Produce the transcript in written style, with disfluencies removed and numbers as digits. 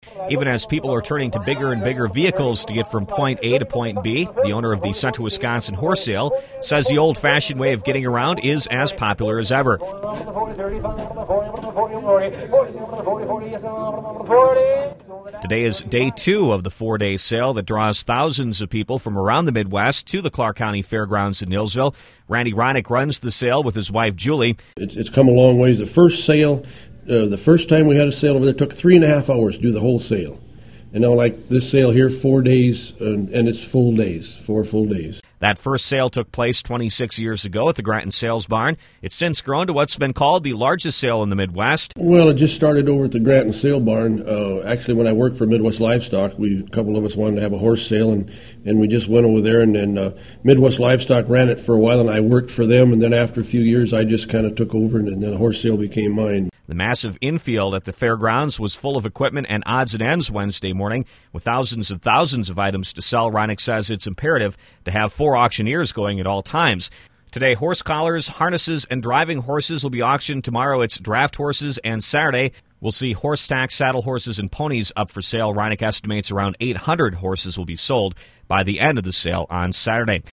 even as people are turning to bigger and bigger vehicles to get from point A to point B. The owner of the Central Wisconsin Horse Sale says the old-fashioned way of getting around is as popular as ever. Today is day 2 of the 4-day sale that draws thousands of people from around the Midwest to the Clark County Fairgrounds in Neillsville. Randy Ronick runs the sale with his wife, Julie. It's come a long ways. The first sale, the first time we had a sale over there, took 3.5 hours to do the whole sale. And now, like this sale here, 4 days, and it's full days, 4 full days. That first sale took place 26 years ago at the Granton Sales Barn. It's since grown to what's been called the largest sale in the Midwest. Well, it just started over at the Granton Sale Barn. Actually, when I worked for Midwest Livestock, a couple of us wanted to have a horse sale, and we just went over there, and then Midwest Livestock ran it for a while, and I worked for them, and then after a few years, I just kind of took over, and then the horse sale became mine. The massive infield at the fairgrounds was full of equipment and odds and ends Wednesday morning. With thousands of items to sell, Ronick says it's imperative to have 4 auctioneers going at all times. Today, horse collars, harnesses, and driving horses will be auctioned. Tomorrow, it's draft horses, and Saturday, we'll see horse stacks, saddle horses, and ponies up for sale. Ronick estimates around 800 horses will be sold by the end of the sale on Saturday.